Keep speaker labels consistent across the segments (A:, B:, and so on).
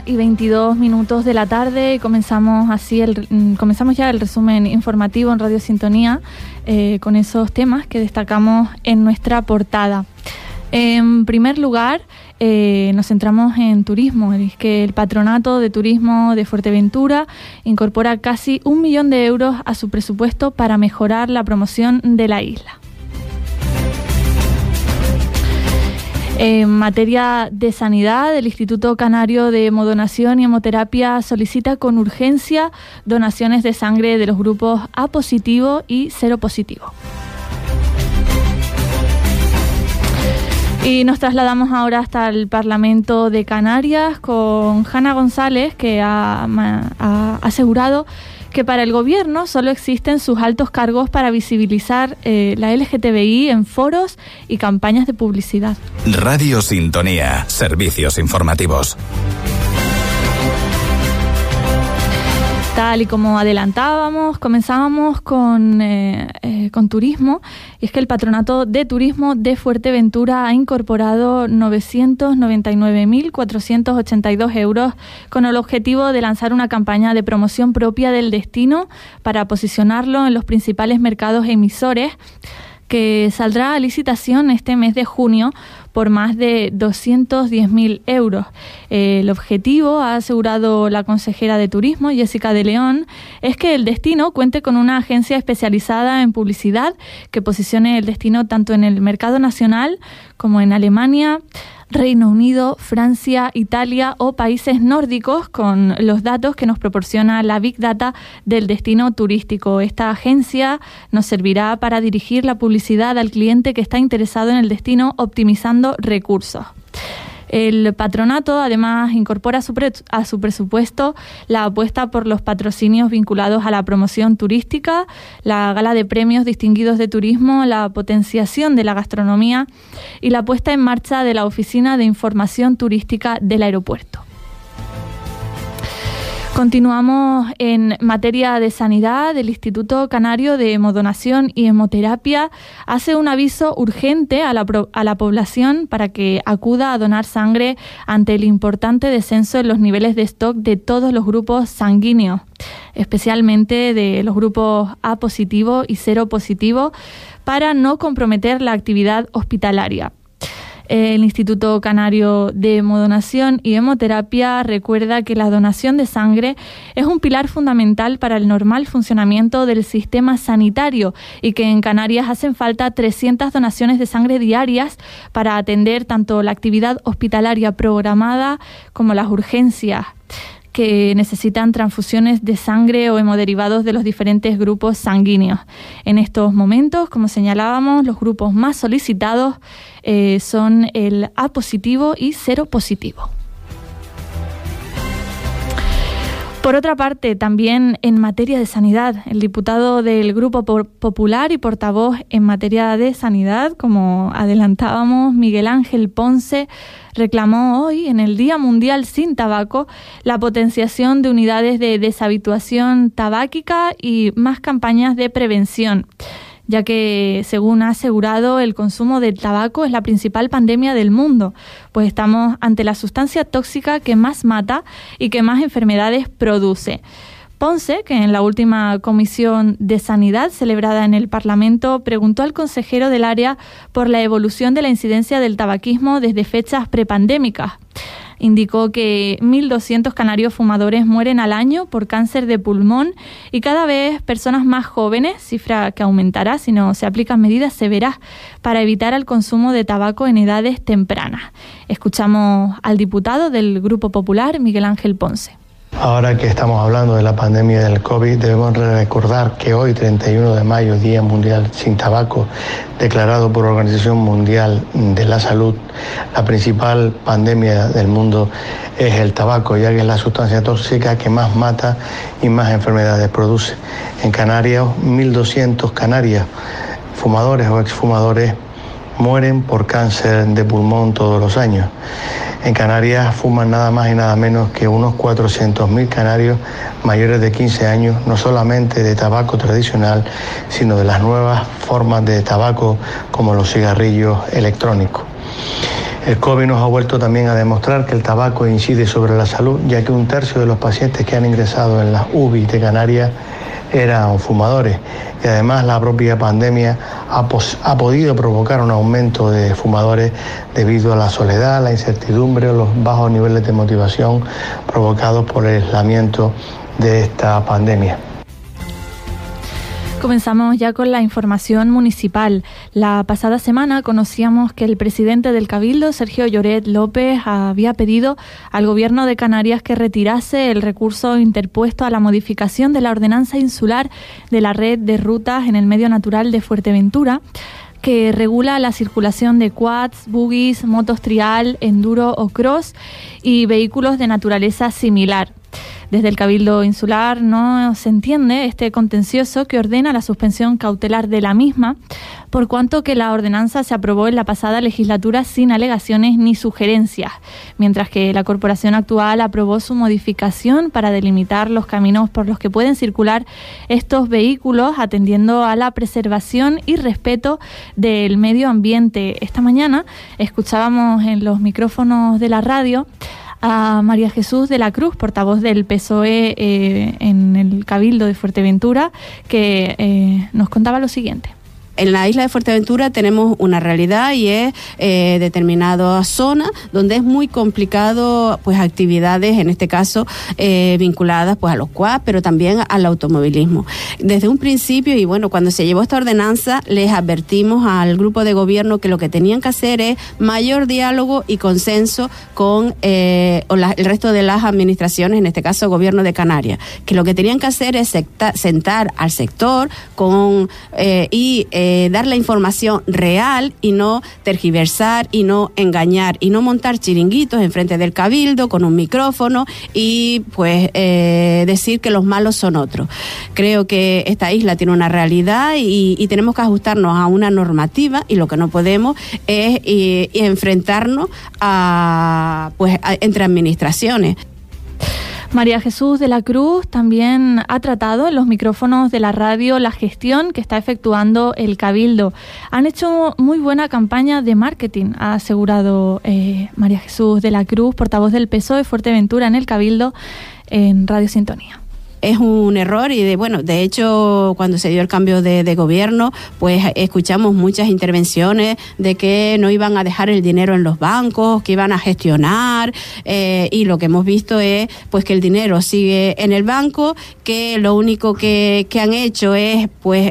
A: 1:22 de la tarde y comenzamos ya el resumen informativo en Radio Sintonía con esos temas que destacamos en nuestra portada. En primer lugar, nos centramos en turismo. Es que el Patronato de Turismo de Fuerteventura incorpora casi 1 millón de euros a su presupuesto para mejorar la promoción de la isla. En materia de sanidad, el Instituto Canario de Hemodonación y Hemoterapia solicita con urgencia donaciones de sangre de los grupos A positivo y cero positivo. Y nos trasladamos ahora hasta el Parlamento de Canarias con Jana González, que ha asegurado que para el gobierno solo existen sus altos cargos para visibilizar la LGTBI en foros y campañas de publicidad.
B: Radio Sintonía, servicios informativos.
A: Tal y como adelantábamos, comenzábamos con turismo, y es que el Patronato de Turismo de Fuerteventura ha incorporado 999.482 euros con el objetivo de lanzar una campaña de promoción propia del destino para posicionarlo en los principales mercados emisores, que saldrá a licitación este mes de junio por más de 210.000 euros. El objetivo, ha asegurado la consejera de Turismo, Jessica de León, es que el destino cuente con una agencia especializada en publicidad que posicione el destino tanto en el mercado nacional como en Alemania, Reino Unido, Francia, Italia o países nórdicos, con los datos que nos proporciona la Big Data del destino turístico. Esta agencia nos servirá para dirigir la publicidad al cliente que está interesado en el destino, optimizando recursos. El patronato además incorpora a su presupuesto la apuesta por los patrocinios vinculados a la promoción turística, la gala de premios distinguidos de turismo, la potenciación de la gastronomía y la puesta en marcha de la Oficina de Información Turística del aeropuerto. Continuamos en materia de sanidad. El Instituto Canario de Hemodonación y Hemoterapia hace un aviso urgente a la población para que acuda a donar sangre ante el importante descenso en los niveles de stock de todos los grupos sanguíneos, especialmente de los grupos A positivo y cero positivo, para no comprometer la actividad hospitalaria. El Instituto Canario de Hemodonación y Hemoterapia recuerda que la donación de sangre es un pilar fundamental para el normal funcionamiento del sistema sanitario y que en Canarias hacen falta 300 donaciones de sangre diarias para atender tanto la actividad hospitalaria programada como las urgencias que necesitan transfusiones de sangre o hemoderivados de los diferentes grupos sanguíneos. En estos momentos, como señalábamos, los grupos más solicitados son el A positivo y cero positivo. Por otra parte, también en materia de sanidad, el diputado del Grupo Popular y portavoz en materia de sanidad, como adelantábamos, Miguel Ángel Ponce, reclamó hoy, en el Día Mundial Sin Tabaco, la potenciación de unidades de deshabituación tabáquica y más campañas de prevención, ya que, según ha asegurado, el consumo de tabaco es la principal pandemia del mundo, pues estamos ante la sustancia tóxica que más mata y que más enfermedades produce. Ponce, que en la última comisión de sanidad celebrada en el Parlamento, preguntó al consejero del área por la evolución de la incidencia del tabaquismo desde fechas prepandémicas. Indicó que 1.200 canarios fumadores mueren al año por cáncer de pulmón y cada vez personas más jóvenes, cifra que aumentará si no se aplican medidas severas para evitar el consumo de tabaco en edades tempranas. Escuchamos al diputado del Grupo Popular, Miguel Ángel Ponce.
C: Ahora que estamos hablando de la pandemia del COVID, debemos recordar que hoy, 31 de mayo, Día Mundial Sin Tabaco, declarado por la Organización Mundial de la Salud, la principal pandemia del mundo es el tabaco, ya que es la sustancia tóxica que más mata y más enfermedades produce. En Canarias, 1.200 canarias, fumadores o exfumadores, mueren por cáncer de pulmón todos los años. En Canarias fuman nada más y nada menos que unos 400.000 canarios mayores de 15 años, no solamente de tabaco tradicional, sino de las nuevas formas de tabaco como los cigarrillos electrónicos. El COVID nos ha vuelto también a demostrar que el tabaco incide sobre la salud, ya que 1/3 de los pacientes que han ingresado en las UBI de Canarias eran fumadores, y además la propia pandemia ha podido provocar un aumento de fumadores debido a la soledad, la incertidumbre o los bajos niveles de motivación provocados por el aislamiento de esta pandemia.
A: Comenzamos ya con la información municipal. La pasada semana conocíamos que el presidente del Cabildo, Sergio Lloret López, había pedido al Gobierno de Canarias que retirase el recurso interpuesto a la modificación de la ordenanza insular de la red de rutas en el medio natural de Fuerteventura, que regula la circulación de quads, buggies, motos trial, enduro o cross y vehículos de naturaleza similar. Desde el Cabildo Insular no se entiende este contencioso que ordena la suspensión cautelar de la misma, por cuanto que la ordenanza se aprobó en la pasada legislatura sin alegaciones ni sugerencias, mientras que la corporación actual aprobó su modificación para delimitar los caminos por los que pueden circular estos vehículos, atendiendo a la preservación y respeto del medio ambiente. Esta mañana escuchábamos en los micrófonos de la radio a María Jesús de la Cruz, portavoz del PSOE en el Cabildo de Fuerteventura, que nos contaba lo siguiente.
D: En la isla de Fuerteventura tenemos una realidad y es determinadas zonas donde es muy complicado pues actividades, en este caso vinculadas pues a los quads, pero también al automovilismo. Desde un principio, y bueno, cuando se llevó esta ordenanza, les advertimos al grupo de gobierno que lo que tenían que hacer es mayor diálogo y consenso con el resto de las administraciones, en este caso Gobierno de Canarias, que lo que tenían que hacer es sentar al sector con dar la información real y no tergiversar y no engañar y no montar chiringuitos enfrente del Cabildo con un micrófono y pues decir que los malos son otros. Creo que esta isla tiene una realidad y tenemos que ajustarnos a una normativa, y lo que no podemos es enfrentarnos entre administraciones.
A: María Jesús de la Cruz también ha tratado en los micrófonos de la radio la gestión que está efectuando el Cabildo. Han hecho muy buena campaña de marketing, ha asegurado María Jesús de la Cruz, portavoz del PSOE Fuerteventura en el Cabildo, en Radio Sintonía.
D: Es un error y de hecho cuando se dio el cambio de gobierno pues escuchamos muchas intervenciones de que no iban a dejar el dinero en los bancos, que iban a gestionar y lo que hemos visto es pues que el dinero sigue en el banco, que lo único que han hecho es pues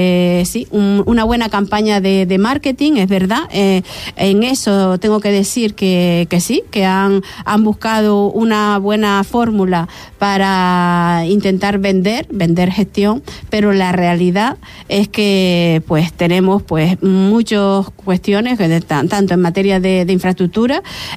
D: una buena campaña de marketing, es verdad. En eso tengo que decir que sí, que han buscado una buena fórmula para intentar vender gestión, pero la realidad es que pues tenemos pues muchas cuestiones tanto en materia de infraestructura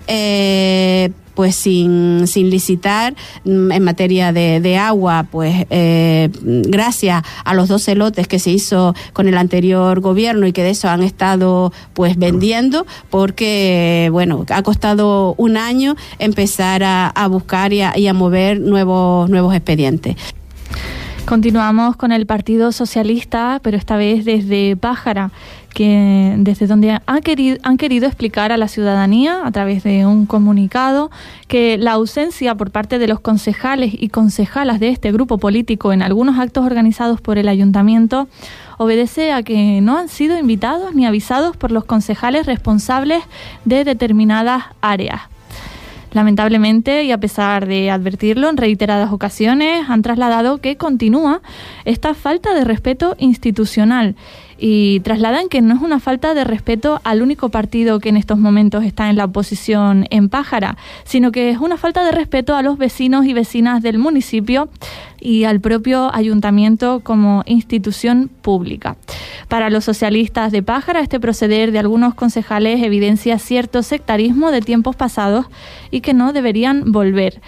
D: pues sin licitar, en materia de agua, pues gracias a los 12 lotes que se hizo con el anterior gobierno y que de eso han estado pues vendiendo, porque ha costado un año empezar a buscar y a mover nuevos expedientes.
A: Continuamos con el Partido Socialista, pero esta vez desde Pájara, que desde donde han querido explicar a la ciudadanía a través de un comunicado que la ausencia por parte de los concejales y concejalas de este grupo político en algunos actos organizados por el ayuntamiento obedece a que no han sido invitados ni avisados por los concejales responsables de determinadas áreas. Lamentablemente, y a pesar de advertirlo en reiteradas ocasiones, han trasladado que continúa esta falta de respeto institucional y trasladan que no es una falta de respeto al único partido que en estos momentos está en la oposición en Pájara, sino que es una falta de respeto a los vecinos y vecinas del municipio y al propio ayuntamiento como institución pública. Para los socialistas de Pájara, este proceder de algunos concejales evidencia cierto sectarismo de tiempos pasados y que no deberían volver.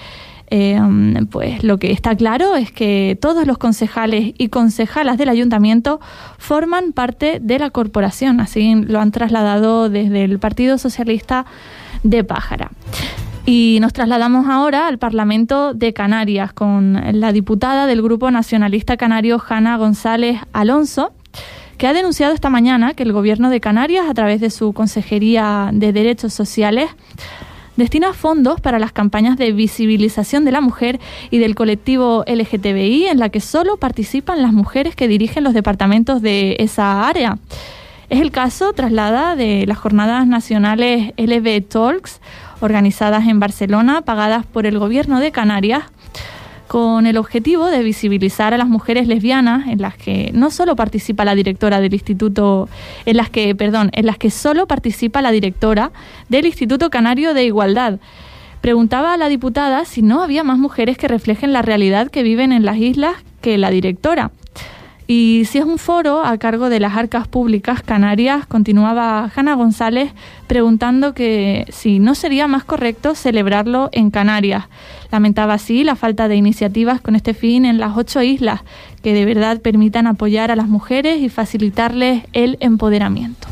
A: Pues lo que está claro es que todos los concejales y concejalas del ayuntamiento forman parte de la corporación, así lo han trasladado desde el Partido Socialista de Pájara. Y nos trasladamos ahora al Parlamento de Canarias con la diputada del Grupo Nacionalista Canario, Jana González Alonso, que ha denunciado esta mañana que el Gobierno de Canarias, a través de su Consejería de Derechos Sociales, destina fondos para las campañas de visibilización de la mujer y del colectivo LGTBI, en la que solo participan las mujeres que dirigen los departamentos de esa área. Es el caso, traslada, de las jornadas nacionales LB Talks, organizadas en Barcelona, pagadas por el Gobierno de Canarias, con el objetivo de visibilizar a las mujeres lesbianas, en las que no solo participa la directora del Instituto, en las que solo participa la directora del Instituto Canario de Igualdad. Preguntaba a la diputada si no había más mujeres que reflejen la realidad que viven en las islas que la directora. Y si es un foro a cargo de las arcas públicas canarias, continuaba Hanna González preguntando que si no sería más correcto celebrarlo en Canarias. Lamentaba así la falta de iniciativas con este fin en las 8 islas que de verdad permitan apoyar a las mujeres y facilitarles el empoderamiento.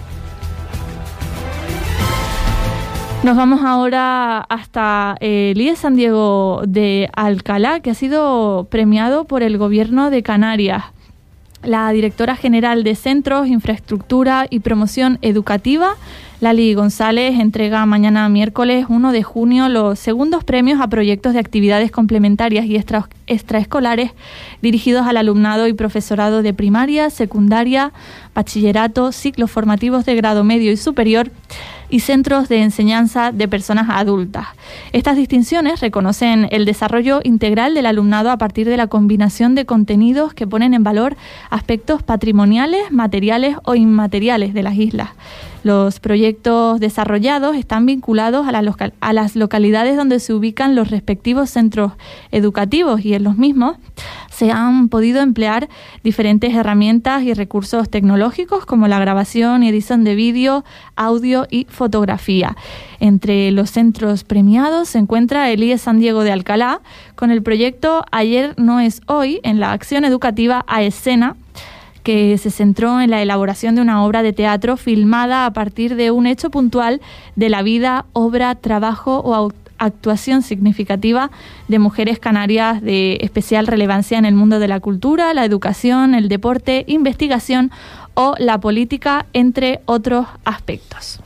A: Nos vamos ahora hasta el IES San Diego de Alcalá, que ha sido premiado por el Gobierno de Canarias. La directora general de Centros, Infraestructura y Promoción Educativa, Lali González, entrega mañana miércoles 1 de junio los segundos premios a proyectos de actividades complementarias y extraescolares dirigidos al alumnado y profesorado de primaria, secundaria, bachillerato, ciclos formativos de grado medio y superior y centros de enseñanza de personas adultas. Estas distinciones reconocen el desarrollo integral del alumnado a partir de la combinación de contenidos que ponen en valor aspectos patrimoniales, materiales o inmateriales de las islas. Los proyectos desarrollados están vinculados a las localidades donde se ubican los respectivos centros educativos y en los mismos se han podido emplear diferentes herramientas y recursos tecnológicos como la grabación y edición de vídeo, audio y fotografía. Entre los centros premiados se encuentra el IES San Diego de Alcalá con el proyecto Ayer no es hoy en la acción educativa A Escena, que se centró en la elaboración de una obra de teatro filmada a partir de un hecho puntual de la vida, obra, trabajo o actuación significativa de mujeres canarias de especial relevancia en el mundo de la cultura, la educación, el deporte, investigación o la política, entre otros aspectos.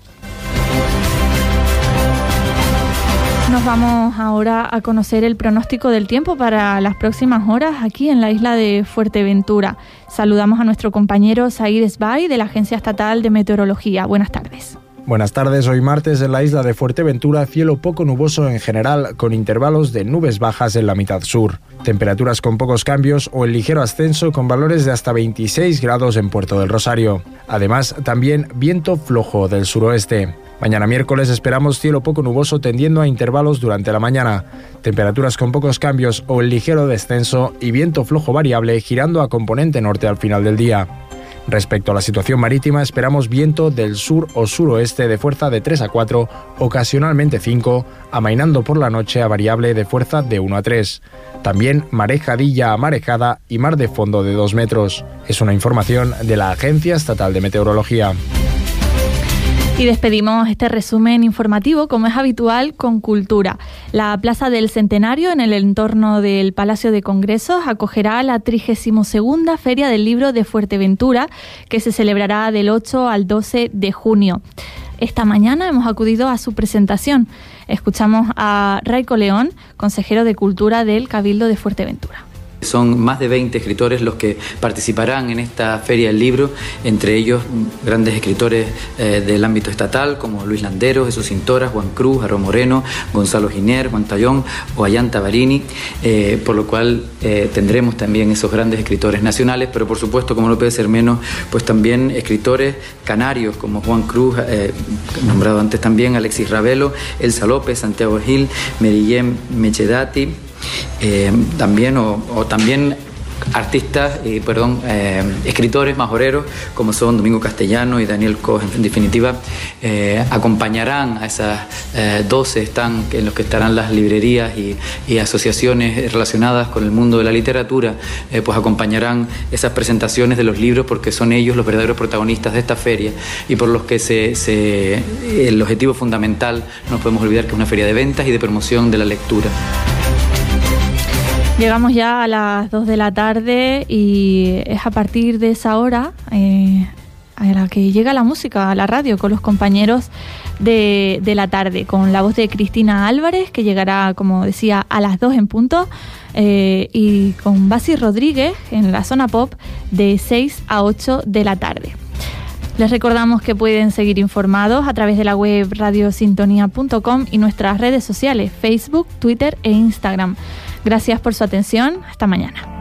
A: Nos vamos ahora a conocer el pronóstico del tiempo para las próximas horas aquí en la isla de Fuerteventura. Saludamos a nuestro compañero Said Esbay de la Agencia Estatal de Meteorología. Buenas tardes.
E: Buenas tardes, hoy martes en la isla de Fuerteventura, cielo poco nuboso en general, con intervalos de nubes bajas en la mitad sur. Temperaturas con pocos cambios o en ligero ascenso con valores de hasta 26 grados en Puerto del Rosario. Además, también viento flojo del suroeste. Mañana miércoles esperamos cielo poco nuboso tendiendo a intervalos durante la mañana. Temperaturas con pocos cambios o en ligero descenso y viento flojo variable girando a componente norte al final del día. Respecto a la situación marítima, esperamos viento del sur o suroeste de fuerza de 3 a 4, ocasionalmente 5, amainando por la noche a variable de fuerza de 1 a 3. También marejadilla a marejada y mar de fondo de 2 metros. Es una información de la Agencia Estatal de Meteorología.
A: Y despedimos este resumen informativo, como es habitual, con cultura. La Plaza del Centenario, en el entorno del Palacio de Congresos, acogerá la 32ª Feria del Libro de Fuerteventura, que se celebrará del 8 al 12 de junio. Esta mañana hemos acudido a su presentación. Escuchamos a Raico León, consejero de Cultura del Cabildo de Fuerteventura.
F: Son más de 20 escritores los que participarán en esta Feria del Libro, entre ellos grandes escritores del ámbito estatal como Luis Landero, Jesús Cintora, Juan Cruz, Arro Moreno, Gonzalo Giner, Juan Tallón o Ayanta Barini, por lo cual tendremos también esos grandes escritores nacionales, pero por supuesto, como no puede ser menos, pues también escritores canarios como Juan Cruz, nombrado antes también, Alexis Ravelo, Elsa López, Santiago Gil, Merillem Mechedati, también artistas, escritores majoreros como son Domingo Castellano y Daniel Koch. En definitiva, acompañarán a esas 12 stands en los que estarán las librerías y asociaciones relacionadas con el mundo de la literatura, pues acompañarán esas presentaciones de los libros, porque son ellos los verdaderos protagonistas de esta feria y por los que el objetivo fundamental, no podemos olvidar que es una feria de ventas y de promoción de la lectura.
A: Llegamos ya a las 2 de la tarde y es a partir de esa hora a la que llega la música a la radio con los compañeros de la tarde, con la voz de Cristina Álvarez, que llegará, como decía, a las 2 en punto, y con Basi Rodríguez en la zona pop de 6 a 8 de la tarde. Les recordamos que pueden seguir informados a través de la web radiosintonía.com y nuestras redes sociales, Facebook, Twitter e Instagram. Gracias por su atención. Hasta mañana.